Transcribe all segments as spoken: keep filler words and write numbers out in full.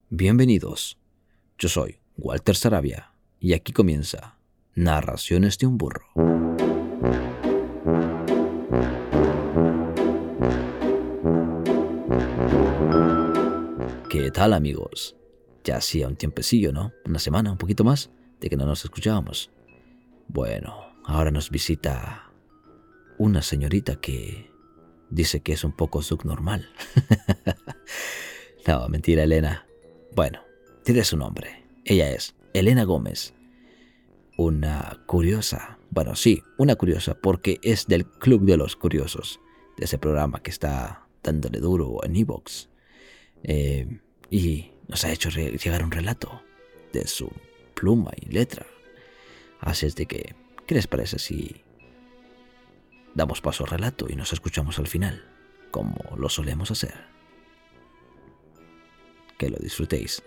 Bienvenidos, yo soy Walter Sarabia y aquí comienza Narraciones de un Burro. ¿Qué tal, amigos? Ya hacía un tiempecillo, ¿no? Una semana, un poquito más, de que no nos escuchábamos. Bueno, ahora nos visita una señorita que dice que es un poco subnormal. No, mentira, Elena. Bueno, diré su nombre. Ella es Elena Gómez. Una curiosa. Bueno, sí, una curiosa porque es del Club de los Curiosos, de ese programa que está dándole duro en iVoox. Eh, y nos ha hecho re- llegar un relato de su pluma y letra. Así es de que, ¿qué les parece si damos paso al relato y nos escuchamos al final, como lo solemos hacer? Que lo disfrutéis.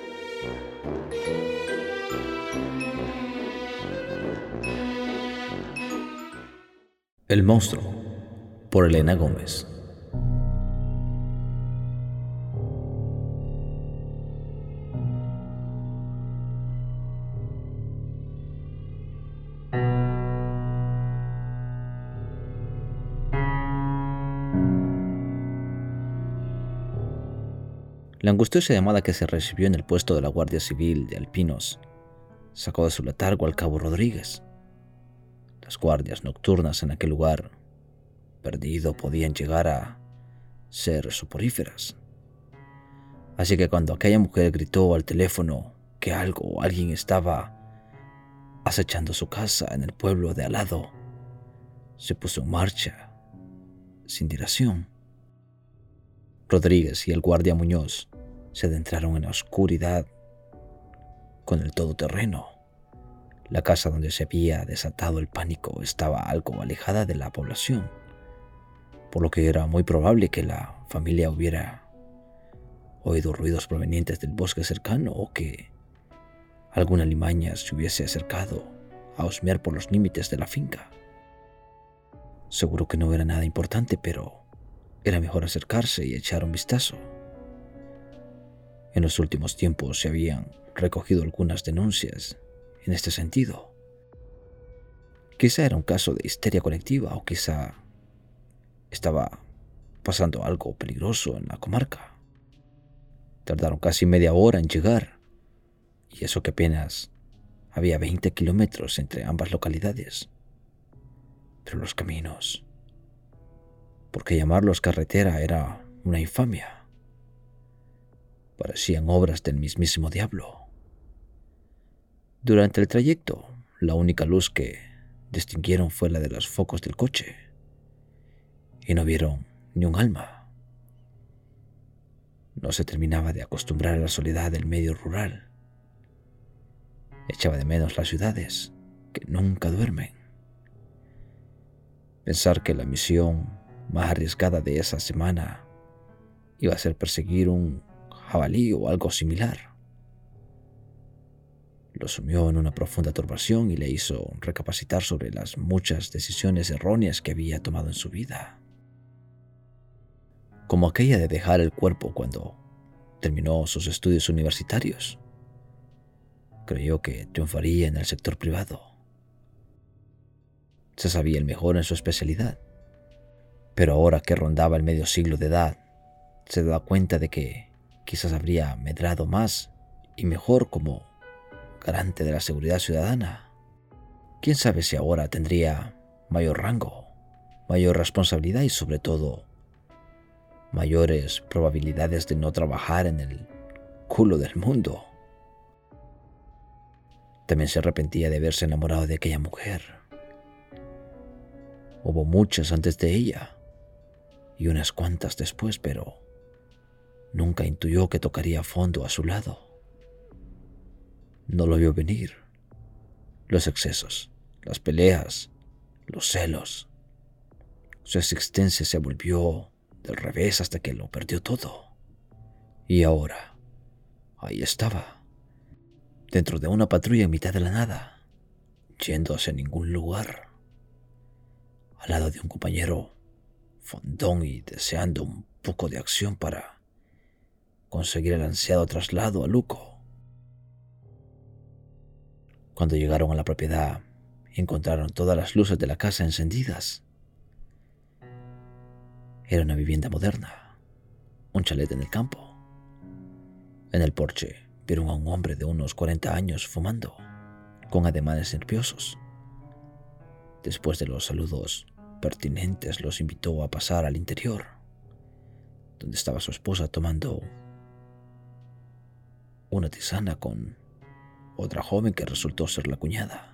El monstruo, por Elena Gómez. La angustiosa llamada que se recibió en el puesto de la Guardia Civil de Alpinos sacó de su letargo al cabo Rodríguez. Las guardias nocturnas en aquel lugar perdido podían llegar a ser soporíferas. Así que cuando aquella mujer gritó al teléfono que algo o alguien estaba acechando su casa en el pueblo de al lado, se puso en marcha sin dilación. Rodríguez y el guardia Muñoz se adentraron en la oscuridad con el todoterreno. La casa donde se había desatado el pánico estaba algo alejada de la población, por lo que era muy probable que la familia hubiera oído ruidos provenientes del bosque cercano o que alguna limaña se hubiese acercado a husmear por los límites de la finca. Seguro que no era nada importante, pero era mejor acercarse y echar un vistazo. En los últimos tiempos se habían recogido algunas denuncias en este sentido. Quizá era un caso de histeria colectiva o quizá estaba pasando algo peligroso en la comarca. Tardaron casi media hora en llegar, y eso que apenas había veinte kilómetros entre ambas localidades. Pero los caminos, porque llamarlos carretera era una infamia, parecían obras del mismísimo diablo. Durante el trayecto, la única luz que distinguieron fue la de los focos del coche, y no vieron ni un alma. No se terminaba de acostumbrar a la soledad del medio rural. Echaba de menos las ciudades, que nunca duermen. Pensar que la misión más arriesgada de esa semana iba a ser perseguir un jabalí o algo similar lo sumió en una profunda turbación y le hizo recapacitar sobre las muchas decisiones erróneas que había tomado en su vida. Como aquella de dejar el cuerpo cuando terminó sus estudios universitarios. Creyó que triunfaría en el sector privado. Se sabía el mejor en su especialidad, pero ahora que rondaba el medio siglo de edad, se daba cuenta de que quizás habría medrado más y mejor como garante de la seguridad ciudadana. Quién sabe si ahora tendría mayor rango, mayor responsabilidad y sobre todo mayores probabilidades de no trabajar en el culo del mundo. También se arrepentía de haberse enamorado de aquella mujer. Hubo muchas antes de ella y unas cuantas después, pero nunca intuyó que tocaría a fondo a su lado. No lo vio venir. Los excesos, las peleas, los celos. Su existencia se volvió del revés hasta que lo perdió todo. Y ahora, ahí estaba, dentro de una patrulla en mitad de la nada, yendo hacia ningún lugar, al lado de un compañero fondón y deseando un poco de acción para conseguir el ansiado traslado a Luco. Cuando llegaron a la propiedad, encontraron todas las luces de la casa encendidas. Era una vivienda moderna, un chalet en el campo. En el porche vieron a un hombre de unos cuarenta años fumando, con ademanes nerviosos. Después de los saludos pertinentes, los invitó a pasar al interior, donde estaba su esposa tomando una tisana con otra joven que resultó ser la cuñada,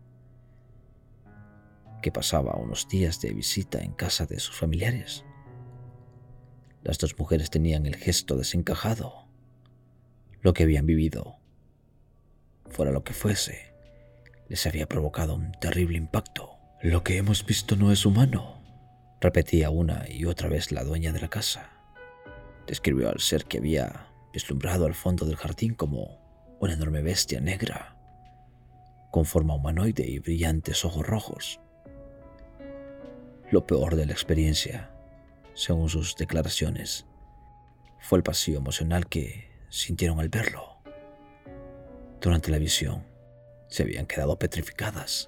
que pasaba unos días de visita en casa de sus familiares. Las dos mujeres tenían el gesto desencajado. Lo que habían vivido, fuera lo que fuese, les había provocado un terrible impacto. «Lo que hemos visto no es humano», repetía una y otra vez la dueña de la casa. Describió al ser que había vislumbrado al fondo del jardín como una enorme bestia negra, con forma humanoide y brillantes ojos rojos. Lo peor de la experiencia, según sus declaraciones, fue el vacío emocional que sintieron al verlo. Durante la visión, se habían quedado petrificadas.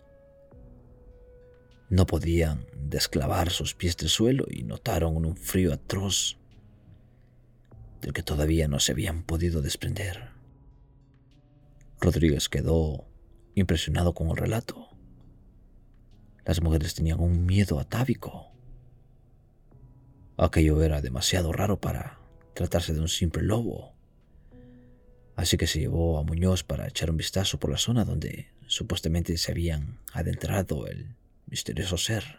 No podían desclavar sus pies del suelo y notaron un frío atroz del que todavía no se habían podido desprender. Rodríguez quedó impresionado con el relato. Las mujeres tenían un miedo atávico. Aquello era demasiado raro para tratarse de un simple lobo, así que se llevó a Muñoz para echar un vistazo por la zona donde supuestamente se habían adentrado el misterioso ser.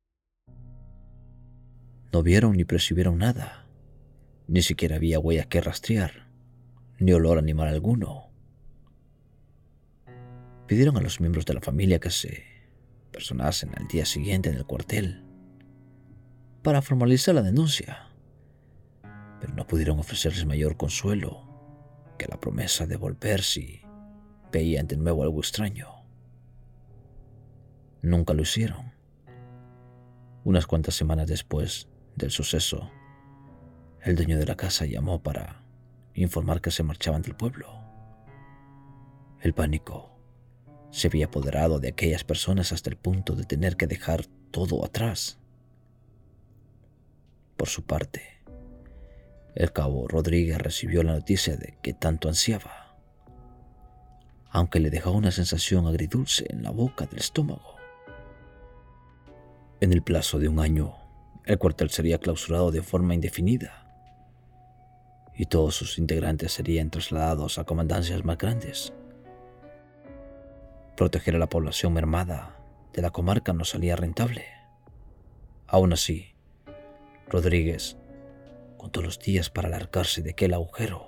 No vieron ni percibieron nada, ni siquiera había huella que rastrear, ni olor animal alguno. Pidieron a los miembros de la familia que se personasen al día siguiente en el cuartel para formalizar la denuncia, pero no pudieron ofrecerles mayor consuelo que la promesa de volver si veían de nuevo algo extraño. Nunca lo hicieron. Unas cuantas semanas después del suceso, el dueño de la casa llamó para informar que se marchaban del pueblo. El pánico se había apoderado de aquellas personas hasta el punto de tener que dejar todo atrás. Por su parte, el cabo Rodríguez recibió la noticia de que tanto ansiaba, aunque le dejó una sensación agridulce en la boca del estómago. En el plazo de un año, el cuartel sería clausurado de forma indefinida y todos sus integrantes serían trasladados a comandancias más grandes. Proteger a la población mermada de la comarca no salía rentable. Aún así, Rodríguez contó los días para alargarse de aquel agujero.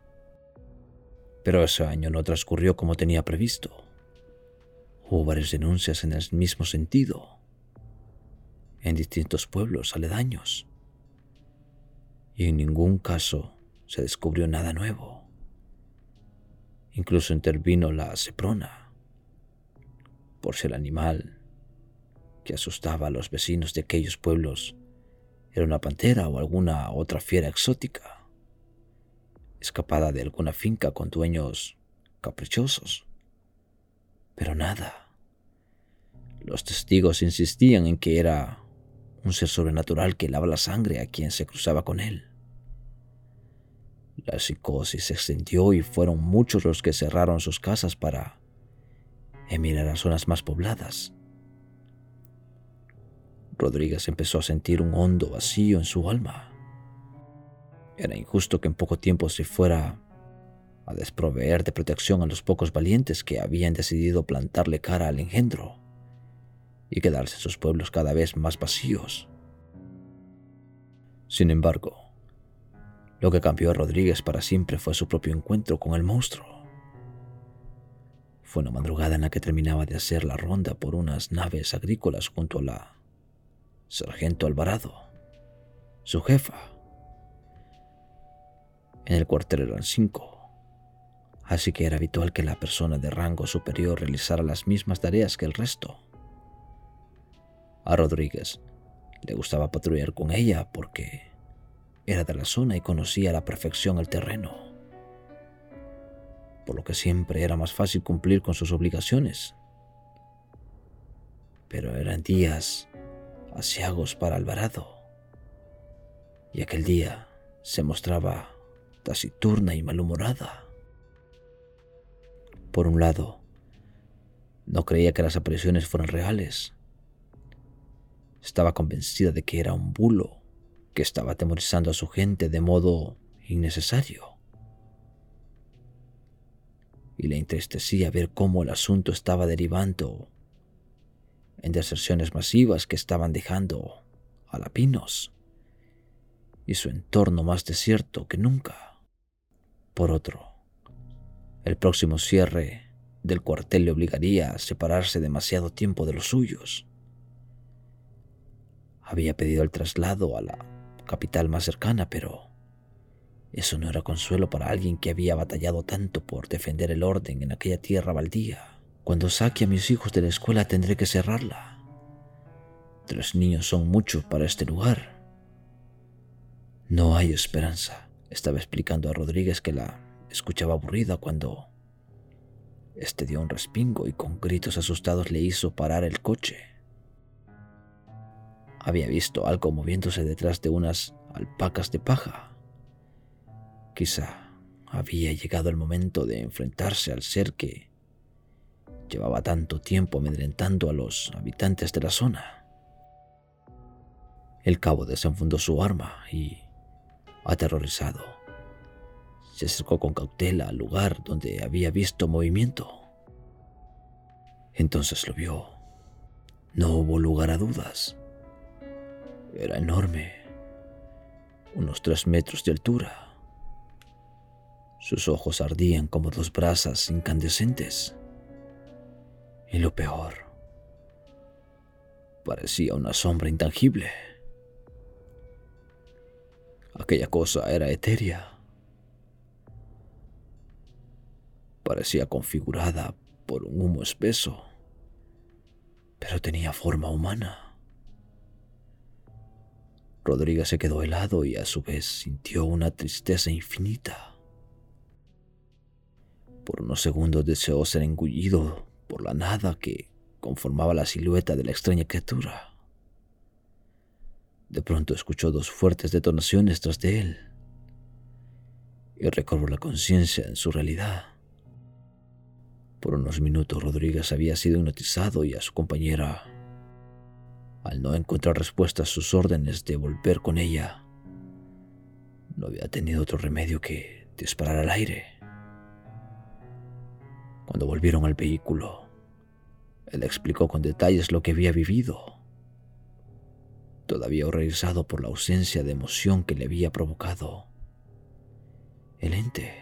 Pero ese año no transcurrió como tenía previsto. Hubo varias denuncias en el mismo sentido en distintos pueblos aledaños, y en ningún caso se descubrió nada nuevo. Incluso intervino la Seprona, por si el animal que asustaba a los vecinos de aquellos pueblos era una pantera o alguna otra fiera exótica, escapada de alguna finca con dueños caprichosos. Pero nada. Los testigos insistían en que era un ser sobrenatural que helaba la sangre a quien se cruzaba con él. La psicosis se extendió y fueron muchos los que cerraron sus casas para emigrar a zonas más pobladas. Rodríguez empezó a sentir un hondo vacío en su alma. Era injusto que en poco tiempo se fuera a desproveer de protección a los pocos valientes que habían decidido plantarle cara al engendro y quedarse en sus pueblos cada vez más vacíos. Sin embargo, lo que cambió a Rodríguez para siempre fue su propio encuentro con el monstruo. Fue una madrugada en la que terminaba de hacer la ronda por unas naves agrícolas junto a la Sargento Alvarado, su jefa. En el cuartel eran cinco, así que era habitual que la persona de rango superior realizara las mismas tareas que el resto. A Rodríguez le gustaba patrullar con ella porque era de la zona y conocía a la perfección el terreno, por lo que siempre era más fácil cumplir con sus obligaciones. Pero eran días aciagos para Alvarado, y aquel día se mostraba taciturna y malhumorada. Por un lado, no creía que las apariciones fueran reales. Estaba convencida de que era un bulo que estaba atemorizando a su gente de modo innecesario. Y le entristecía ver cómo el asunto estaba derivando en deserciones masivas que estaban dejando a Lapinos y su entorno más desierto que nunca. Por otro, el próximo cierre del cuartel le obligaría a separarse demasiado tiempo de los suyos. Había pedido el traslado a la capital más cercana, pero eso no era consuelo para alguien que había batallado tanto por defender el orden en aquella tierra baldía. Cuando saque a mis hijos de la escuela tendré que cerrarla. Tres niños son muchos para este lugar. No hay esperanza, estaba explicando a Rodríguez, que la escuchaba aburrida, cuando este dio un respingo y con gritos asustados le hizo parar el coche. Había visto algo moviéndose detrás de unas alpacas de paja. Quizá había llegado el momento de enfrentarse al ser que llevaba tanto tiempo amedrentando a los habitantes de la zona. El cabo desenfundó su arma y, aterrorizado, se acercó con cautela al lugar donde había visto movimiento. Entonces lo vio. No hubo lugar a dudas. Era enorme, unos tres metros de altura. Sus ojos ardían como dos brasas incandescentes. Y lo peor, parecía una sombra intangible. Aquella cosa era etérea. Parecía configurada por un humo espeso, pero tenía forma humana. Rodríguez se quedó helado y a su vez sintió una tristeza infinita. Por unos segundos deseó ser engullido por la nada que conformaba la silueta de la extraña criatura. De pronto escuchó dos fuertes detonaciones tras de él y recobró la conciencia en su realidad. Por unos minutos Rodríguez había sido hipnotizado y a su compañera, al no encontrar respuesta a sus órdenes de volver con ella, no había tenido otro remedio que disparar al aire. Cuando volvieron al vehículo, él explicó con detalles lo que había vivido, todavía horrorizado por la ausencia de emoción que le había provocado el ente.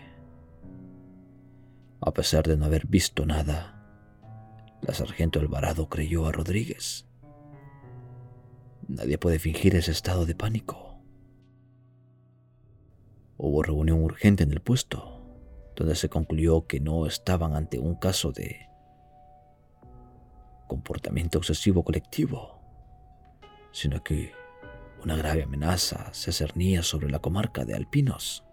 A pesar de no haber visto nada, la sargento Alvarado creyó a Rodríguez. Nadie puede fingir ese estado de pánico. Hubo reunión urgente en el puesto, donde se concluyó que no estaban ante un caso de comportamiento obsesivo colectivo, sino que una grave amenaza se cernía sobre la comarca de Alpinos.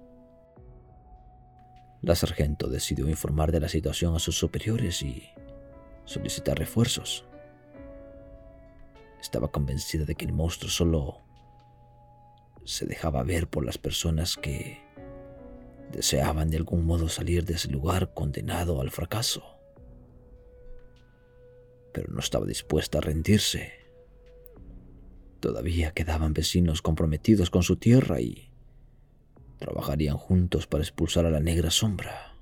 La sargento decidió informar de la situación a sus superiores y solicitar refuerzos. Estaba convencida de que el monstruo solo se dejaba ver por las personas que deseaban de algún modo salir de ese lugar condenado al fracaso. Pero no estaba dispuesta a rendirse. Todavía quedaban vecinos comprometidos con su tierra y trabajarían juntos para expulsar a la negra sombra.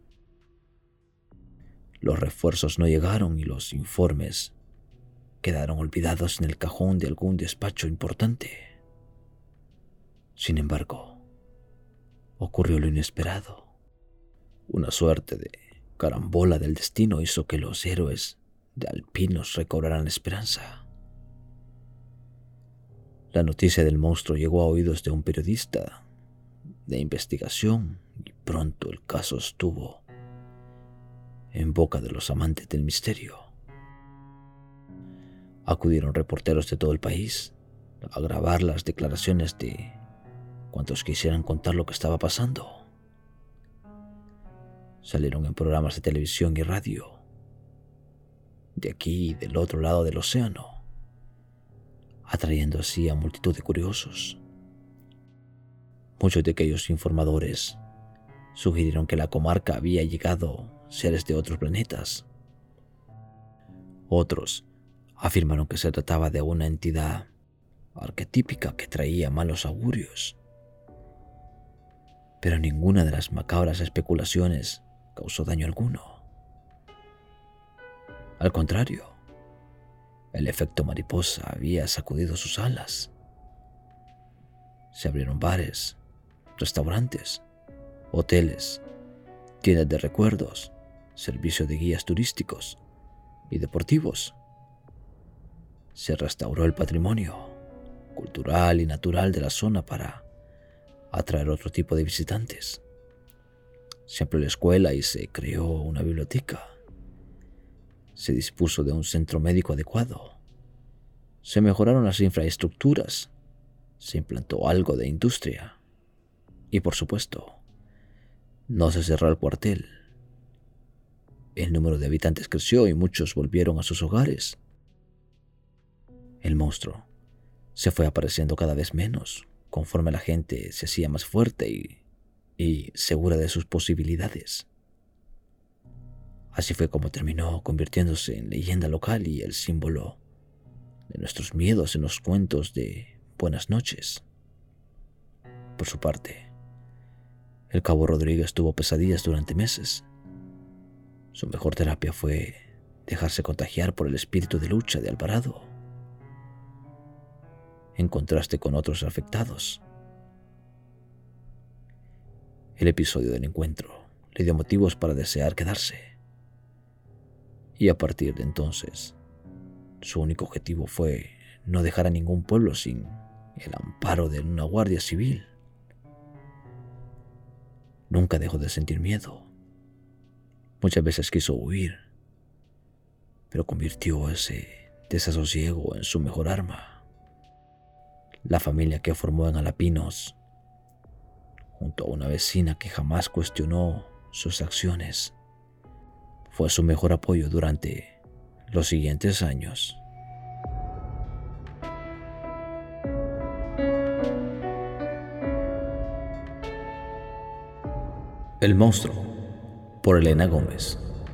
Los refuerzos no llegaron y los informes quedaron olvidados en el cajón de algún despacho importante. Sin embargo, ocurrió lo inesperado. Una suerte de carambola del destino hizo que los héroes de Alpinos recobraran la esperanza. La noticia del monstruo llegó a oídos de un periodista de investigación y pronto el caso estuvo en boca de los amantes del misterio. Acudieron reporteros de todo el país a grabar las declaraciones de cuantos quisieran contar lo que estaba pasando. Salieron en programas de televisión y radio, de aquí y del otro lado del océano, atrayendo así a multitud de curiosos. Muchos de aquellos informadores sugirieron que a la comarca había llegado seres de otros planetas. Otros afirmaron que se trataba de una entidad arquetípica que traía malos augurios. Pero ninguna de las macabras especulaciones causó daño alguno. Al contrario, el efecto mariposa había sacudido sus alas. Se abrieron bares, restaurantes, hoteles, tiendas de recuerdos, servicio de guías turísticos y deportivos. Se restauró el patrimonio cultural y natural de la zona para atraer otro tipo de visitantes. Se amplió la escuela y se creó una biblioteca. Se dispuso de un centro médico adecuado. Se mejoraron las infraestructuras. Se implantó algo de industria. Y por supuesto, no se cerró el cuartel. El número de habitantes creció y muchos volvieron a sus hogares. El monstruo se fue apareciendo cada vez menos conforme la gente se hacía más fuerte y, y segura de sus posibilidades. Así fue como terminó convirtiéndose en leyenda local y el símbolo de nuestros miedos en los cuentos de buenas noches. Por su parte, el cabo Rodríguez tuvo pesadillas durante meses. Su mejor terapia fue dejarse contagiar por el espíritu de lucha de Alvarado, en contraste con otros afectados. El episodio del encuentro le dio motivos para desear quedarse. Y a partir de entonces, su único objetivo fue no dejar a ningún pueblo sin el amparo de una guardia civil. Nunca dejó de sentir miedo. Muchas veces quiso huir, pero convirtió ese desasosiego en su mejor arma. La familia que formó en Alapinos, junto a una vecina que jamás cuestionó sus acciones, fue su mejor apoyo durante los siguientes años. El monstruo, por Elena Gómez.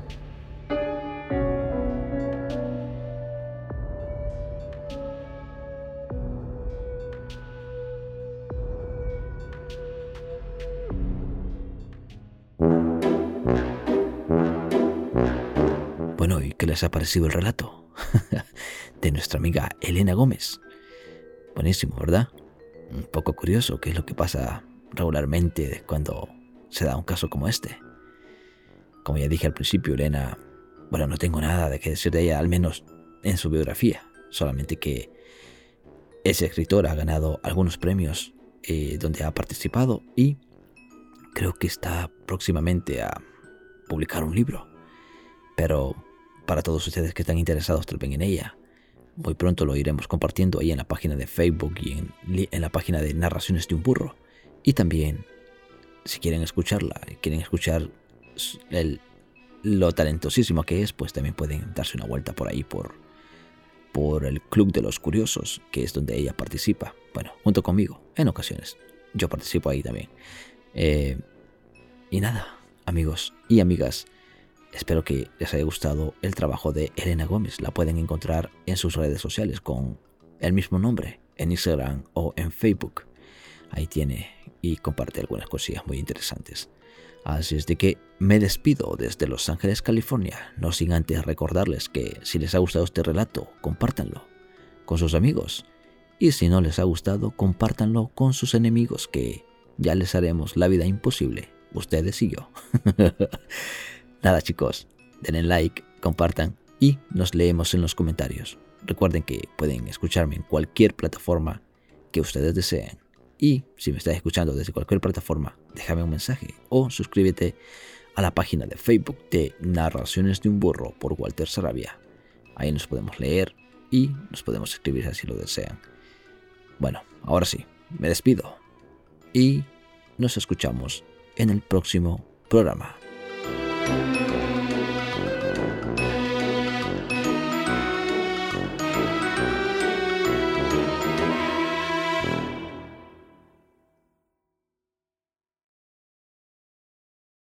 Bueno, ¿y qué les ha parecido el relato de nuestra amiga Elena Gómez? Buenísimo, ¿verdad? Un poco curioso, qué es lo que pasa regularmente cuando se da un caso como este. Como ya dije al principio, Elena, bueno, no tengo nada de qué decir de ella, al menos en su biografía, solamente que es escritora, ha ganado algunos premios eh, donde ha participado y creo que está próximamente a publicar un libro. Pero para todos ustedes que están interesados también en ella, muy pronto lo iremos compartiendo ahí en la página de Facebook y en, en la página de Narraciones de un Burro. Y también, si quieren escucharla, quieren escuchar el, lo talentosísimo que es, pues también pueden darse una vuelta por ahí, por, por el Club de los Curiosos, que es donde ella participa. Bueno, junto conmigo, en ocasiones. Yo participo ahí también. Eh, y nada, amigos y amigas, espero que les haya gustado el trabajo de Elena Gómez. La pueden encontrar en sus redes sociales con el mismo nombre, en Instagram o en Facebook. Ahí tiene y comparte algunas cosillas muy interesantes. Así es de que me despido desde Los Ángeles, California, no sin antes recordarles que si les ha gustado este relato, compártanlo con sus amigos. Y si no les ha gustado, compártanlo con sus enemigos, que ya les haremos la vida imposible, ustedes y yo. Nada, chicos, denle like, compartan y nos leemos en los comentarios. Recuerden que pueden escucharme en cualquier plataforma que ustedes deseen. Y si me estás escuchando desde cualquier plataforma, déjame un mensaje o suscríbete a la página de Facebook de Narraciones de un Burro por Walter Sarabia. Ahí nos podemos leer y nos podemos escribir si lo desean. Bueno, ahora sí, me despido. y nos escuchamos en el próximo programa.